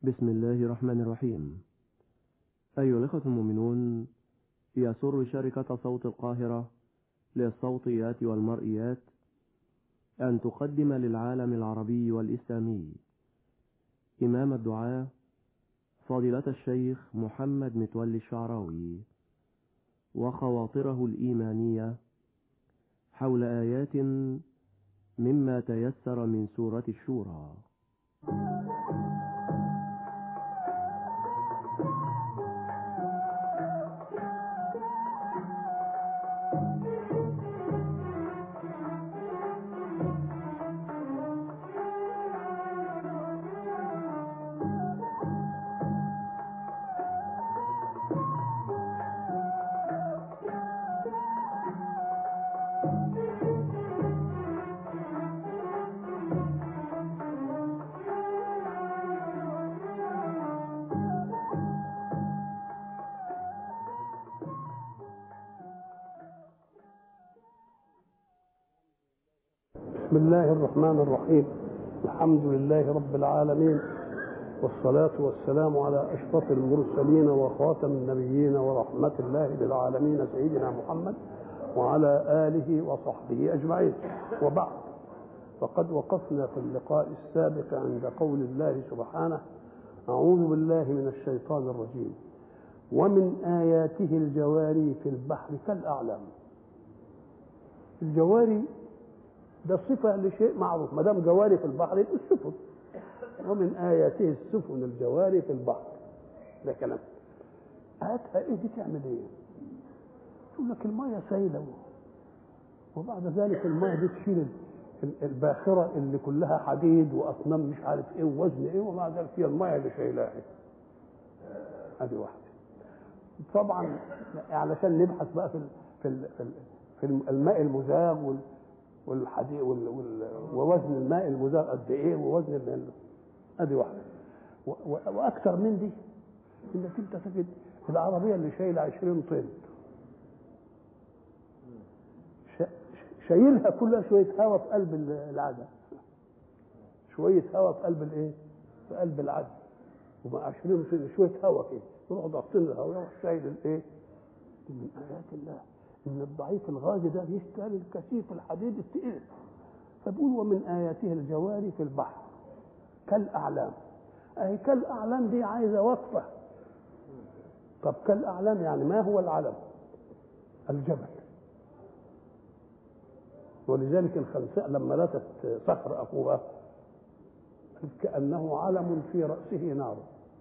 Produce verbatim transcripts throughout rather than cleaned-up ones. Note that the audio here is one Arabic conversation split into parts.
بسم الله الرحمن الرحيم. أيها الأخوة المؤمنون، يسر شركة صوت القاهرة للصوتيات والمرئيات أن تقدم للعالم العربي والإسلامي إمام الدعاة فضيلة الشيخ محمد متولي الشعراوي وخواطره الإيمانية حول آيات مما تيسر من سورة الشورى. بسم الله الرحمن الرحيم. الحمد لله رب العالمين، والصلاة والسلام على أشرف المرسلين وخاتم النبيين ورحمة الله للعالمين سيدنا محمد وعلى آله وصحبه أجمعين، وبعد، فقد وقفنا في اللقاء السابق عند قول الله سبحانه: أعوذ بالله من الشيطان الرجيم، ومن آياته الجواري في البحر كالأعلام. الجواري ده صفة لشيء معروف، ما دام جواري في البحر يبقى السفن، ومن آياته السفن الجواري في البحر. ده كلام. هاتها ايه دي تعمل ايه؟ تقول لك المية سايلة، وبعد ذلك المية دي تشيل الباخرة اللي كلها حديد وأصنام مش عارف ايه ووزن ايه، وبعد ذلك هي المية اللي شايلاها. ادي واحدة. طبعا علشان نبحث بقى في في في الماء المزاج وال والحديد ووزن الماء المزار قد ايه، ووزن ال... ادي واحده. و... و... واكثر من دي انك انت تجد العربيه اللي شايله عشرين طن ش... شايلها كلها شويه هواء في قلب العجل، شويه هواء في قلب الايه؟ في قلب العجل، ومع عشرين طن شويه هواء كده يروحوا ضاغطين الهواء يروح شايل الايه؟ من ايات الله ان الضعيف الغازي ده يشتري الكثيف الحديد الثقيل. فبقول ومن آياته الجواري في البحر كالأعلام. أي كالأعلام دي عايزة وقفة. طب كالأعلام يعني ما هو العلم؟ الجبل. ولذلك الخنساء لما لاتت صخر أخوها كأنه علم في رأسه نار،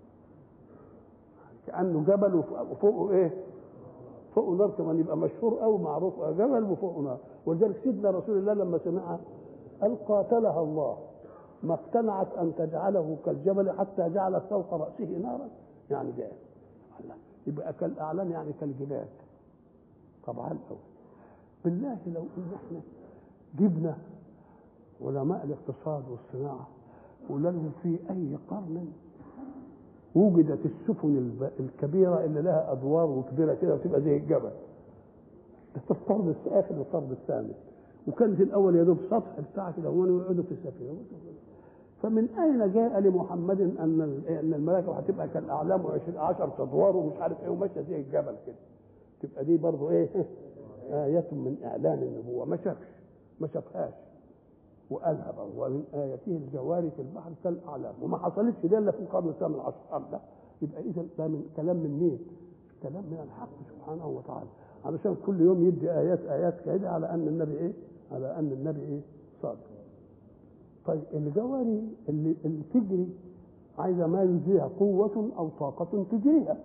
كأنه جبل وفوقه إيه؟ فوقه نار كمان، يبقى مشهور أو معروف جبل وفوقه نار. ولذلك سيدنا رسول الله لما سمعها قال قاتلها الله ما اقتنعت أن تجعله كالجبل حتى جعلت فوق رأسه نارا. يعني ده يبقى كالأعلام يعني كالجبال. طبعا أول بالله لو إن احنا جبنا علماء الاقتصاد والصناعة وقلنا لهم في أي قرن وجدت السفن الكبيرة اللي لها أدوار وكبيرة كده وتبقى زي الجبل، ده في القرن الآخر والقرن الثامن، وكانت الأول يدوب سطح بتاع كده ويقعدوا في السفينة. فمن أين جاء لمحمد أن أن الملائكة هتبقى كالأعلام وعشر أدوار ومش عارف إيه وماشية زي الجبل كده؟ تبقى دي برضه إيه؟ آية من إعلان النبوة. ما شافش ما شافهاش وقالها برضه ومن آياته الجواري في البحر كالأعلام، وما حصلتش دي إلا في القرن الثامن عشر. ده يبقى إذا ده من كلام من مين؟ كلام من الحق سبحانه وتعالى، علشان كل يوم يدي آيات آيات كده على أن النبي إيه؟ على أن النبي إيه؟ صادق. طيب الجواري اللي, اللي تجري عايزة ما يجريها قوة أو طاقة تجريها.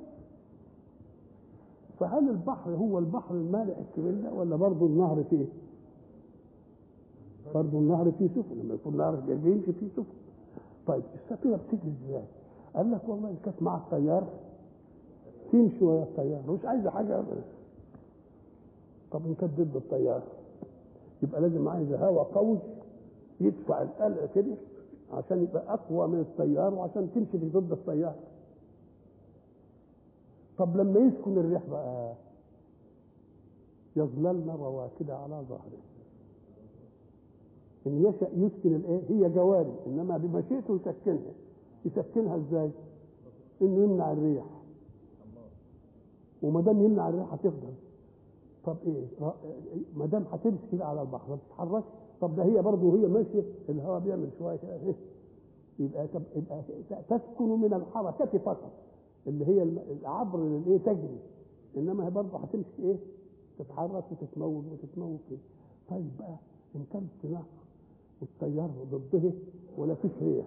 فهل البحر هو البحر المالح الكبير ده ولا برضه النهر فيه؟ برضه النهر فيه سفن، لما يكون النهر بيمشي فيه سفن. طيب السفينة بتجري ازاي؟ قال لك والله كانت مع التيار تمشي ويا التيار، مش عايزة حاجة أبدا. طب إن كانت ضد التيار يبقى لازم عايزة هواء قوي يدفع القلع كده عشان يبقى أقوى من التيار وعشان تمشي ضد التيار. طب لما يسكن الريح بقى يظللن رواكد على ظهره. إن يشأ يسكن الإيه؟ هي جواري، إنما بمشيئته يسكنها. يسكنها ازاي؟ انه يمنع الريح، وما دام يمنع الريح هتفضل. طب ايه ما دام هتمشي كده على البحر ما تتحركش، طب ده هي برضه وهي ماشيه الهواء بيعمل شويه كده ايه، يبقى يبقى تسكن من الحركه فقط اللي هي العبر للايه تجري، انما هي برضه هتمشي ايه تتحرك وتتموج وتتموج كده. طيب بقى ان كان الصناعه والتيار ضده ولا فيش ريح،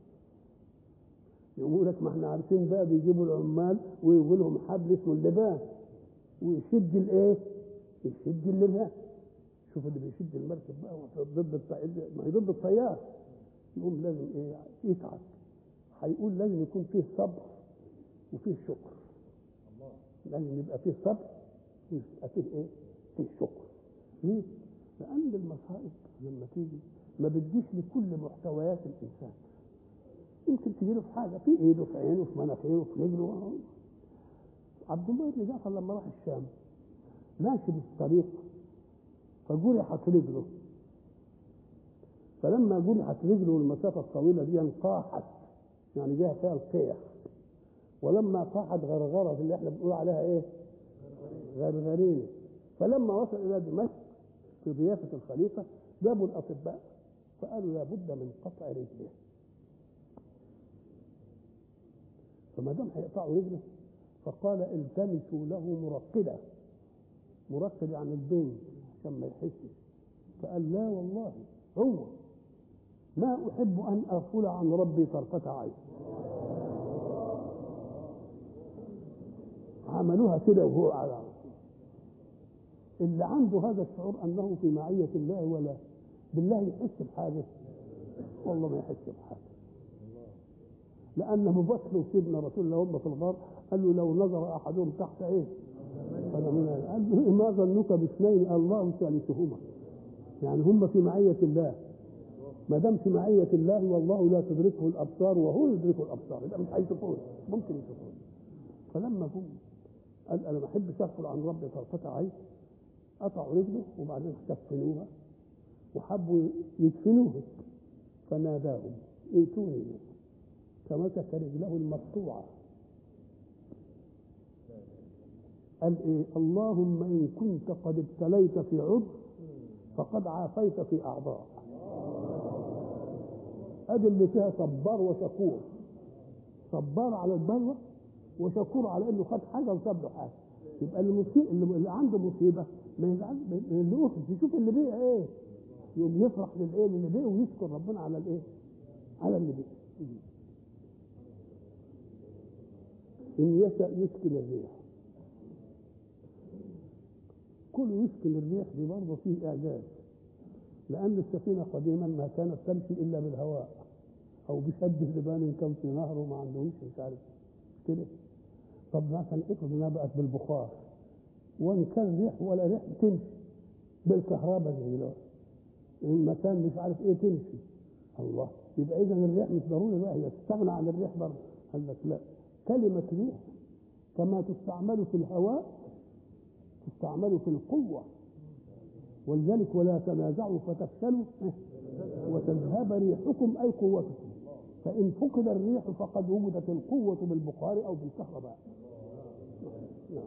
يقول لك ما احنا عارفين بقى بيجيبوا العمال ويقول لهم حبل اسمه اللبان ويشد الايه؟ يشد اللبان. شوف اللي بيشد المركب بقى ضد التيار، ما هي ضد التيار، يقوم لازم ايه؟ يتعب. هيقول لازم يكون فيه صبر وفيه شكر. لازم يبقى فيه صبر ويبقى فيه ايه؟ فيه شكر. ليه؟ لأن المصائب لما تيجي ما بتجيش لكل محتويات الإنسان. يمكن تجيله في حاجة في إيده في عينه في مناخيره في رجله. عبد الله بن جعفر لما راح الشام ماشي بالطريق فجرحت رجله، فلما جرحت رجله المسافة الطويلة دي انقاحت، يعني جاها فيها القيح، ولما قاحت غرغرة اللي احنا بنقول عليها ايه؟ غرغرين. فلما وصل إلى دمشق في ضيافة الخليفة جابوا الأطباء فقالوا لابد من قطع رجله. فما دام هيقطعوا رجله فقال التمسوا له مرقدة. مرقد عن البين عشان ما يحسش. فقال لا والله هو ما أحب أن أغفل عن ربي طرفة عين. عملوها كده وهو على اللي عنده هذا الشعور أنه في معية الله ولا بالله يحس بحاجة، والله ما يحس بحاجة. لأن أبو بكر وسيدنا رسول الله هم في الغار قال له لو نظر أحدهم تحت إيه؟ قال له ما ظنك باثنين الله ثالثهما. يعني هم في معية الله، ما دام في معية الله والله لا تدركه الأبصار وهو يدركه الأبصار، يبقى مش هيشوفون، ممكن يشوفون. فلما هم قال أنا ما أحبش أغفل عن ربي طرفة عين، قطعوا رجله وبعدين كفنوها وحبوا يدفنوه، فناداهم ائتوني، فمسك رجله المقطوعة قال ايه؟ اللهم ان كنت قد ابتليت في عضو فقد عافيت في اعضاء. ادي اللي فيها صبار وشكور، صبار على البلوى وشكور على انه خد حاجه وساب له حاجه. يبقى المصيبه اللي عنده مصيبه ما يزعل اللي يخرج يشوف اللي بيه ايه، يقوم يفرح للايه اللي بيه ويشكر ربنا على الايه؟ على اللي بيه. ان يشاء يسكن الريح، كل يسكن الريح دي برضه فيه اعجاز، لان السفينه قديما ما كانت تمشي الا بالهواء او بشد لبان كان في نهر وما عندهمش مش عارف كده. طب مثلا افرض انها بقت بالبخار وان كان ريح ولا ريح تمشي بالكهرباء زي دلوقتي، المكان مش عارف ايه تمشي. الله، يبقى اذا الريح مش ضروري بقى هي تستغنى عن الريح برضه. قال لك لا، كلمه ريح كما تستعمل في الهواء تستعمل في القوه، ولذلك ولا تنازعوا فتفشلوا وتذهب ريحكم اي قوتكم. فان فقد الريح فقد وجدت القوه بالبخار او بالكهرباء. نعم.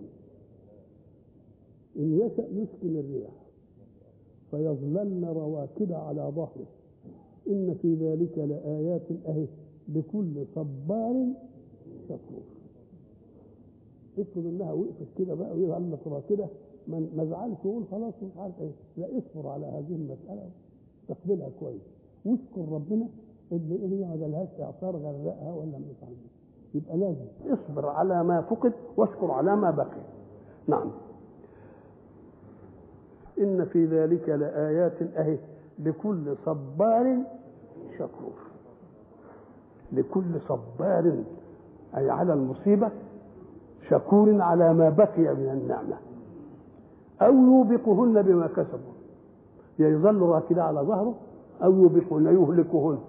ان يشأ يسكن الريح فيظللن رواكد على ظهره ان في ذلك لآيات اهي لكل صبار شكور. افرض انها وقفت كده بقى ويظل راكده ما زعلش يقول خلاص مش عارف ايه، لا اصبر على هذه المساله تقبلها كويس واذكر ربنا اللي هي ما جالهاش اعصار غرقها ولا مش عارف. يبقى لازم اصبر على ما فقد واشكر على ما بقي. نعم. ان في ذلك لآيات اهي لكل صبار شكور. لكل صبار اي على المصيبه شكور على ما بقي من النعمه، او يوبقهن بما كسبوا، يظل راكدا على ظهره او يوبقهن يهلكهن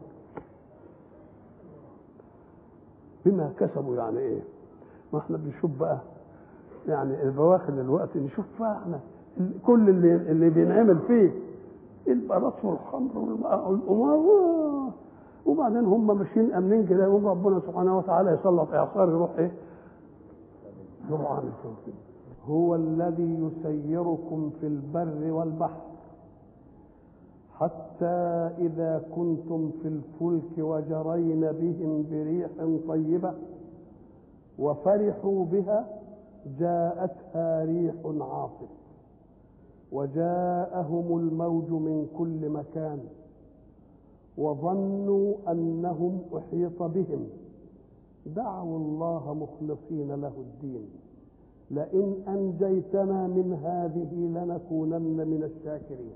بما كسبوا. يعني ايه؟ ما احنا بنشوف بقى يعني البواخر دلوقتي نشوف بقى احنا كل اللي اللي بينعمل فيه البلاط والخمر والقمار وبعدين هم ماشيين امنين كده، يقوم ربنا سبحانه وتعالى يسلط اعصار يروح ايه؟ يروح عامل كده. هو الذي يسيركم في البر والبحر حتى إذا كنتم في الفلك وجرين بهم بريح طيبة وفرحوا بها جاءتها ريح عاصف وجاءهم الموج من كل مكان وظنوا أنهم أحيط بهم دعوا الله مخلصين له الدين لئن أنجيتنا من هذه لنكونن من الشاكرين.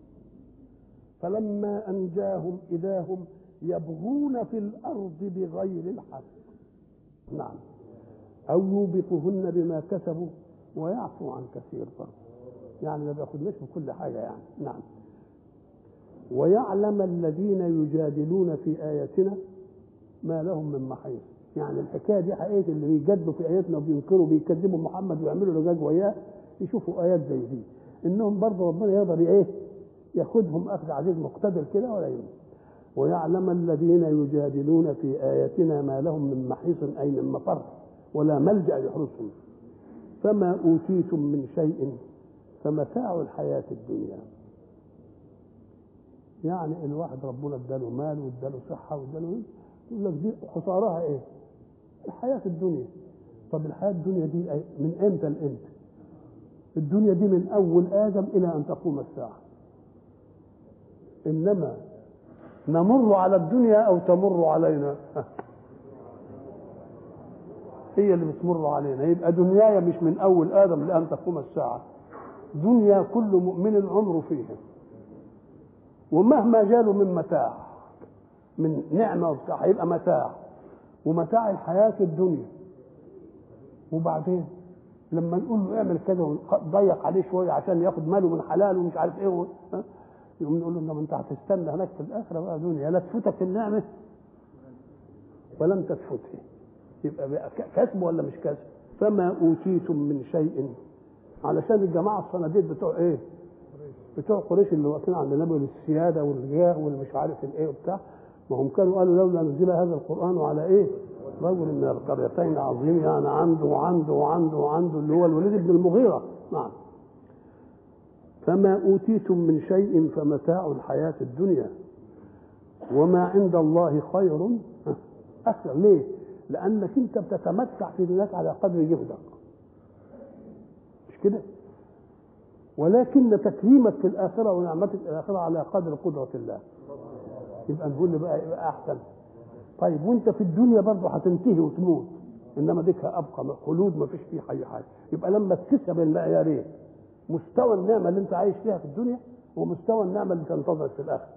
فلما أنجاهم إذا هم يبغون في الأرض بغير الحق. نعم. أو يوبقهن بما كسبوا ويعفو عن كثير برضه، يعني ما بياخدناش بكل حاجة يعني. نعم. ويعلم الذين يجادلون في آياتنا ما لهم من محيص. يعني الحكاية دي حقيقة اللي بيجادلوا في آياتنا وبينكروا بيكذبوا محمد ويعملوا لجاج وياه يشوفوا آيات زي دي، إنهم برضه ربنا يقدر إيه ياخدهم أخذ عزيز مقتدر كده ولا يوم. ويعلم الذين يجادلون في آياتنا ما لهم من محيص أي من مفر ولا ملجأ يحرسهم. فما أوتيتم من شيء فمتاع الحياة الدنيا. يعني الواحد ربنا اداله مال واداله صحة واداله، يقول لك دي خسارها ايه؟ الحياة الدنيا. طب الحياة الدنيا دي من امتى لامتى؟ الدنيا دي من اول ادم الى ان تقوم الساعة. انما نمر على الدنيا او تمر علينا؟ هي اللي بتمر علينا. يبقى دنياي مش من اول ادم لان تقوم الساعة، دنيا كل مؤمن عمره فيها، ومهما جاله من متاع من نعمة وبتاع هيبقى متاع، ومتاع الحياة الدنيا. وبعدين لما نقول له اعمل كذا ونضيق عليه شوية عشان ياخد ماله من حلال ومش عارف ايه، يقوم نقول له انما انت هتستنى هناك في الاخرة بقى دنيا لا تفوتك النعمة ولم تفوتها. يبقى بقى كسب ولا مش كسب؟ فما اوتيتم من شيء. علشان الجماعة الصناديد بتوع ايه؟ بتوع قريش اللي واقفين عند النبي للسياده والرجاه والمش عارف الايه وبتاع، ما هم كانوا قالوا لولا نزل هذا القران على ايه؟ رجل من القريتين عظيم، يعني عنده وعنده وعنده وعنده اللي هو الوليد بن المغيره. نعم. فما اوتيتم من شيء فمتاع الحياه الدنيا وما عند الله خير اكثر. ليه؟ لانك انت بتتمتع في دنياك على قدر جهدك، مش كده؟ ولكن تكريمك في الآخرة ونعمتك في الآخرة على قدر قدرة الله. يبقى نقول بقى يبقى أحسن. طيب وانت في الدنيا برضه هتنتهي وتموت، إنما ديك أبقى خلود ما فيش فيه أي حاجة. يبقى لما تكسب المعيارين، مستوى النعمة اللي انت عايش فيها في الدنيا ومستوى النعمة اللي تنتظرك في الآخرة،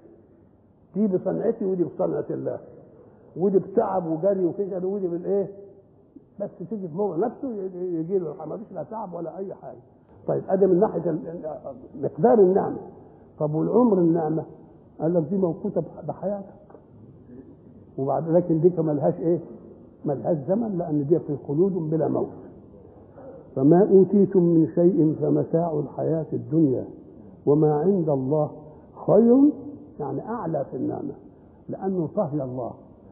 دي بصنعتي ودي بصنعة الله، ودي بتعب وجري وفشل ودي بالايه، بس تيجي في موضع نفسه يجي له ما فيش لا تعب ولا أي حاجة. طيب ادي من ناحيه مقدار النعمه. طب والعمر النعمه؟ قال لك دي موقوته بحياتك، وبعد لكن دي ملهاش ايه؟ ملهاش زمن، لان دي في خلود بلا موت. فما اوتيتم من شيء فمتاع الحياه الدنيا وما عند الله خير، يعني اعلى في النعمه لانه طهي الله،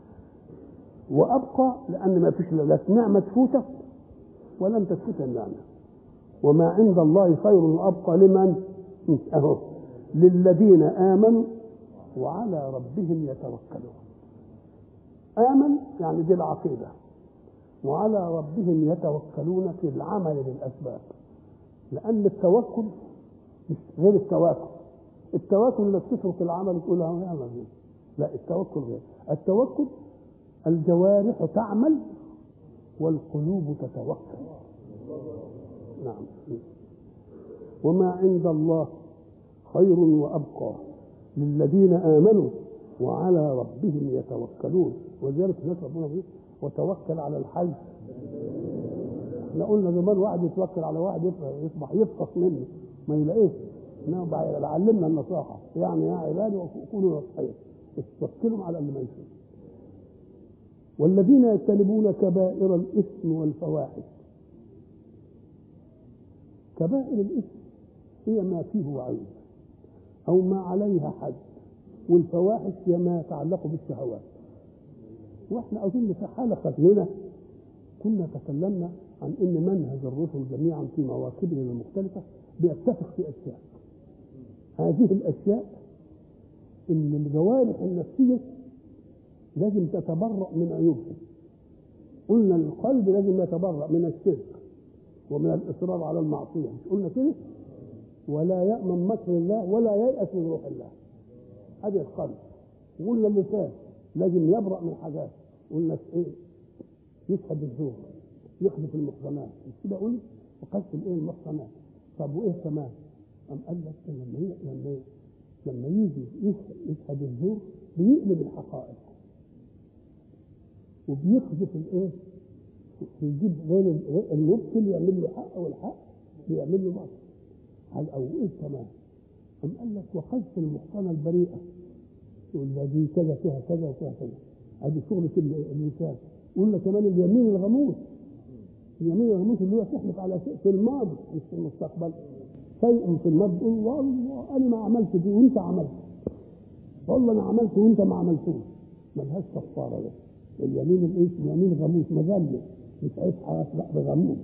وابقى لان ما فيش لا نعمه تفوتك ولم تفوت النعمه. وما عند الله خير وابقى لمن؟ اهو للذين امنوا وعلى ربهم يتوكلون. امن يعني دي العقيده، وعلى ربهم يتوكلون في العمل بالاسباب، لان التوكل مش غير التواكل. التواكل انك تترك العمل وتقول له اعمل، لا التوكل غير. التوكل الجوارح تعمل والقلوب تتوكل. نعم. وما عند الله خير وأبقى للذين آمنوا وعلى ربهم يتوكلون. وذلك هناك ربنا بيقول وتوكل على الحي. احنا قلنا زمان واحد يتوكل على واحد يصبح يفقص منه ما يلاقيش. علمنا النصاحة، يعني يا عبادي وقولوا نصحين توكلهم على اللي ما يشوف. والذين يجتنبون كبائر الإثم والفواحش. كبائر الإثم هي ما فيه عيب أو ما عليها حد والفواحش هي ما يتعلق بالشهوات. واحنا اظن في حاله خدمنا كنا تكلمنا عن ان منهج الرسل جميعا في مواكبهم المختلفه بيتفق في اشياء. هذه الاشياء ان الجوارح النفسيه لازم تتبرأ من عيوبها. قلنا القلب لازم يتبرأ من الشرك ومن الاصرار على المعصيه، مش قلنا كده؟ ولا يأمن مكر الله ولا ييأس من روح الله. هذه القلب. وقلنا اللسان لازم يبرأ من حاجات. قلنا ايه؟ يشهد الزور، يحدث المحرمات، مش كده؟ قلنا وقذف الايه؟ المحرمات. طب وايه كمان؟ أم قال لك لما هي لما لما يجي يشهد الزور بيقلب الحقائق وبيقذف الايه؟ بيجيب غير المبطل يعمل له حق والحق بيعمل له باطل. هل او ايه كمان؟ أم قال لك وقذف المحصنه البريئه، يقول ده دي كذا فيها كذا وفيها كذا. هذه شغله الانسان. قلنا كمان اليمين الغموس. اليمين الغموس اللي هو تحلف على شيء في الماضي مش في المستقبل. شيء في الماضي تقول والله انا ما عملت دي وانت عملت، والله انا عملت وانت ما عملتوش، ملهاش كفاره. ده اليمين الايه؟ اليمين غموس، مذله، مش عيش حياه، لا بغموس.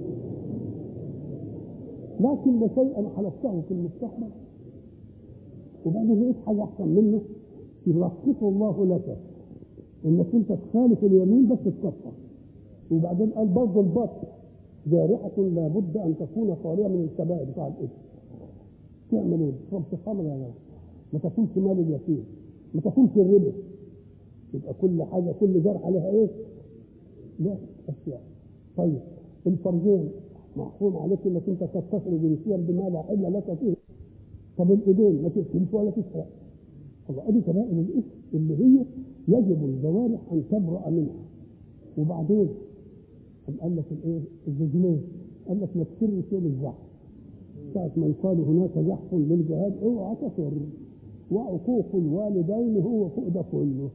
لكن ده شيء انا حلفته في المستقبل وبعدين لقيت حاجه احسن منه يلطفه الله لك انك انت تخالف اليمين بس تكفر. وبعدين قال برضه البطل جارحه لابد ان تكون خاليه من الكبائر بتاع الاثم. تعمل ايه؟ تشرب خمر يا جماعه، ما تاكلش مال اليتيم، ما تاكلش الربا. يبقى كل حاجه كل جرح عليها ايه؟ لا اشياء. طيب الفرجين محكوم عليك انك انت تتصل جنسيا بما لا حل لك فيه. طب الايدين ما تقتلش ولا تسرق. الله، ادي كبائر الاثم اللي هي يجب الجوارح ان تبرأ منها. وبعدين قال لك الايه؟ الرجلين قال لك ما تسرش يوم الزحف. ساعة ما يقال هناك زحف للجهاد اوعى تسر. وعقوق الوالدين هو فوق ده كله.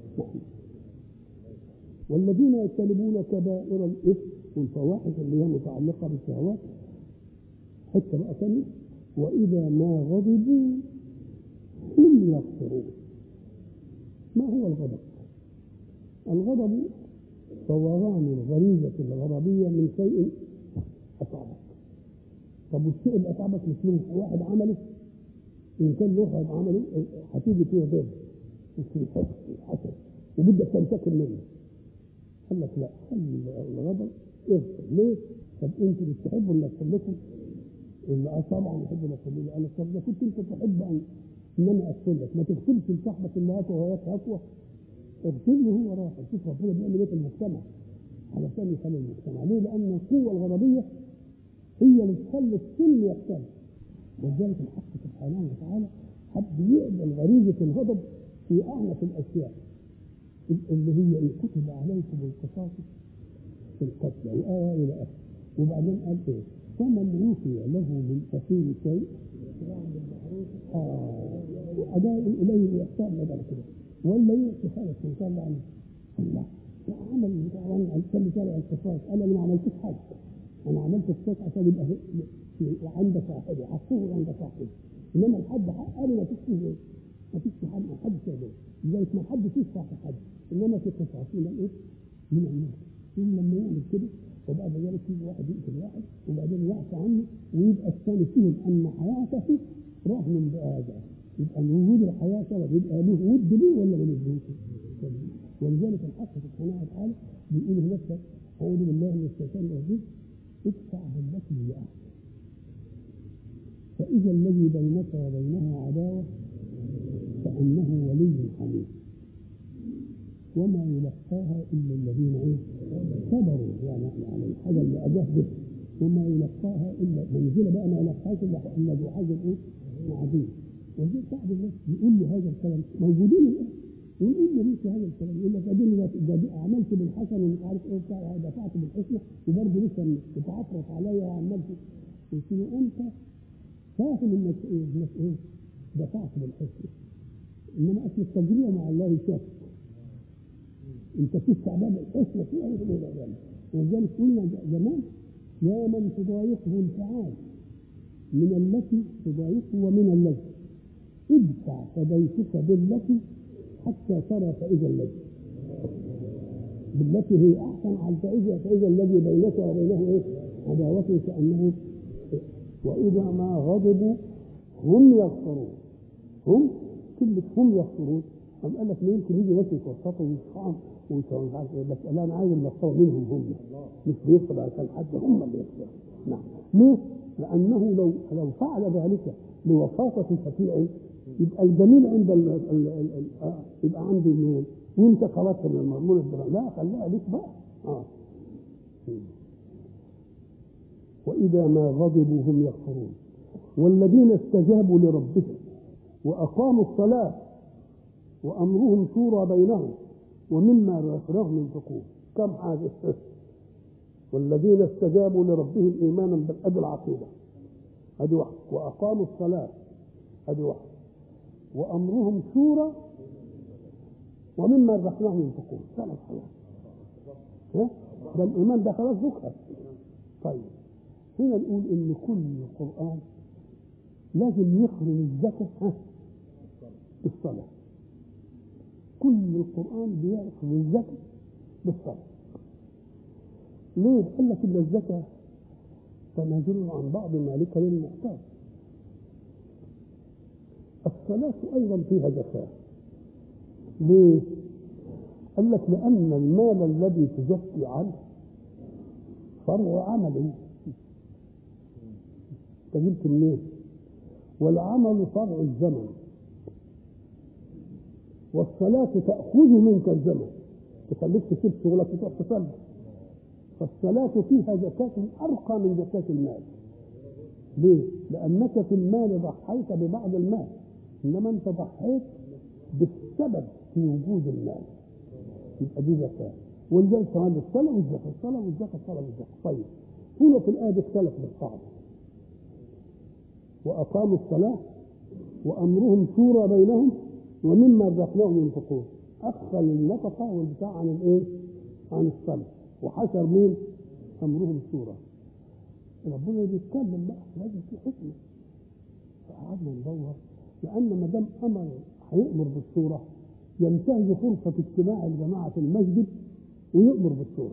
والذين يجتنبون كبائر الاثم والفواحش اللي هي متعلقه بالشهوات. حتى بقى ثانيه واذا ما غضبوا هم يغفرون. ما هو الغضب؟ الغضب فوران الغريزه الغضبيه من شيء اصابك. طب والشيء اللي اصابك مش من واحد عمله؟ ان كان له واحد عمله هتيجي فيه ضد وفي حسد وبدك تنتقم منه. قال لك لا، خلي الغضب اغفر. ليه؟ طب انتوا بتحبوا انك تخليكم اللي اه طبعا بحب انك تخليني. قال لك طب ده كنت انت تحب ان ان انا اغفر لك، ما تغفرش لصاحبك اللي هاته وهياك هاتوه، اغفر له هو راحل. شوف ربنا بيعمل ايه في المجتمع علشان يخلي المجتمع. ليه؟ لان القوه الغضبيه هي اللي تخلي السلم يختلف. ولذلك الحق سبحانه وتعالى حب يقبل غريزه الغضب في اعنف الاشياء اللي هي ان كتب عليكم القصاص في القتل الآية إلى آخره. وبعدين قال إيه؟ فمن عوفي له من أخيه شيء آه أداء إليه الإحسان بدل كده ولا يعطي خالص من شاء الله عنه. الله عمل بتاع كل شارع القصاص. أنا ما عملتش حاجة، أنا عملت القصاص عشان يبقى عند صاحبه حقه عند صاحبه. إنما الحد حق أنا ما فيش فيه، ما فيش حد ما حدش يقدر لذلك ما حدش يدفع في حد. إنما في قصاص من الإيه؟ من الناس. لما يعمل كده وبعد ذلك يجي واحد يقتل واحد وبعدين يعفى عنه ويبقى الثاني فيهم ان حياته رهن بهذا. يبقى وجود الحياه سبب يبقى له ود ليه ولا ما لهوش؟ ولذلك الحق سبحانه وتعالى بيقول هناك اعوذ بالله من الشيطان الرجيم ادفع بالتي هي احسن فاذا الذي بينك وبينه عداوه كانه ولي حميد وما يلقاها الا الذين ايه؟ صبروا. يعني على الحاجه اللي اجهزت وما يلقاها الا منزله بقى ما يلقاهاش الا ذو حظ ايه؟ عظيم. وزي بعض الناس يقول لي هذا الكلام موجودين الان ويقول لي ليش هذا الكلام؟ يقول لك اديني عملت بالحسن ومش عارف ايه بتاع دفعت بالحسنى وبرضه لسه بتعفرت عليا وعملت. قلت له انت فاهم انك ايه؟ انك ايه؟ دفعت بالحسنى انما اصل التجربه مع الله شك. انت تدفع باب الحسنى في اي غير. ولذلك قلنا زمان يا من تضايقه الفعال من التي تضايقه ومن الذي ادفع فديتك بالتي حتى ترى فإذا الذي بالتي هي أحسن على فإذا فإذا الذي بينك وبينه إيه؟ عداوة كأنه إيه؟ وإذا ما غضبوا هم يغفرون. هم كلمة هم يغفرون أم قال لك يمكن يجي ناس يتوسطوا ويصحوا ويسووا مش عارف إيه، بس أنا عايز المغفرة منهم هم، مش بيغفر عشان حد، هم اللي يغفروا. نعم. ليه؟ لأنه لو لو فعل ذلك لوساطة شفيع يبقى الجميل عند ال ال ال ال آه يبقى عندي مين؟ وانت خرجت من المأمون الدرام، لا خليها ليك بقى. اه وإذا ما غضبوا هم يغفرون والذين استجابوا لربهم وأقاموا الصلاة وأمرهم شورى بينهم ومما رزقناهم ينفقون. كم حاجة؟ والذين استجابوا لربهم إيمانا بالأدل العقيدة هذه واحد، وأقاموا الصلاة هذه واحد، وأمرهم شورى ومما رزقناهم ينفقون. ثلاث حاجات. ده الإيمان ده خلاص ذكر. طيب هنا نقول إن كل القرآن لازم يخرج الزكاة بالصلاة. كل القرآن بيخرج الزكاة بالصلاة. ليه؟ قال لك إن الزكاة تنازل عن بعض مالك للمحتاج. الصلاة أيضا فيها زكاة. ليه؟ قال لك لأن المال الذي تزكي عنه فرع عملي تجيبت منين؟ والعمل فرع الزمن، والصلاة تأخذ منك الزمن تخليك تسيب شغلك وتروح تصلي. فالصلاة فيها زكاة أرقى من زكاة المال. ليه؟ لأنك في المال ضحيت ببعض المال، إنما أنت ضحيت بالسبب في وجود المال، يبقى دي زكاة. ولذلك كمان الصلاة والزكاة، الصلاة والزكاة، الصلاة والزكاة. طيب هنا في الآية اختلف بالقاعدة. وأقاموا الصلاة وأمرهم شورى بينهم ومما رزقناهم ينفقون. أخذ النفقة والبتاع عن الإيه؟ عن الصلاة، وحشر مين؟ أمرهم شورى. ربنا بيتكلم بقى لازم في حكمة. فقعدنا ندور، لأن ما دام أمر هيأمر بالشورى ينتهز فرصة اجتماع الجماعة في المسجد ويأمر بالشورى.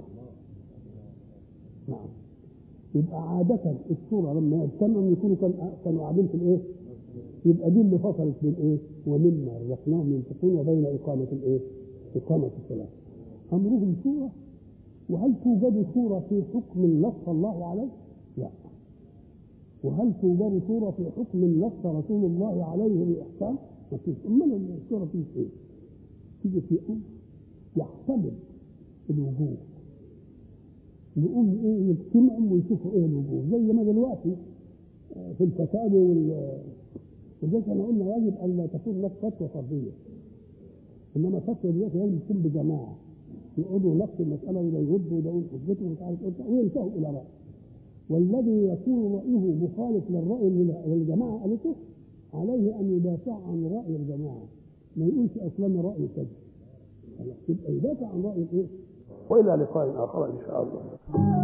نعم. يبقى عادة الشورى لما يجتمعوا يكونوا كانوا قاعدين في الإيه؟ يبقى دي اللي فصلت بين إيه؟ ومما رزقناهم ينفقون وبين إقامة الإيه؟ إقامة الصلاة. أمرهم شورى. وهل توجد شورى في حكم نص الله عليه؟ لا. وهل توجد شورى في حكم نص رسول الله عليه بإحكام؟ ما فيش. أمال الشورى فيه إيه؟ تيجي في أمر يحتمل الوجوب، نقوم إيه؟ يجتمعوا ويشوفوا إيه الوجوب، زي ما دلوقتي في الفساد وال وزي ما قلنا يجب أن لا تكون لك فتوى فردية، إنما فتوى دلوقتي لازم تكون بجماعة يقعدوا نفس المسألة وده يرد وده يقول حجته ومش عارف إيه وينتهوا إلى رأي. والذي يكون رأيه مخالف للرأي اللي الجماعة قالته عليه أن يدافع عن رأي الجماعة، ما يقولش أصلا رأي كذا، يبقى يدافع عن رأي إيه؟ وإلى لقاء آخر إن شاء الله.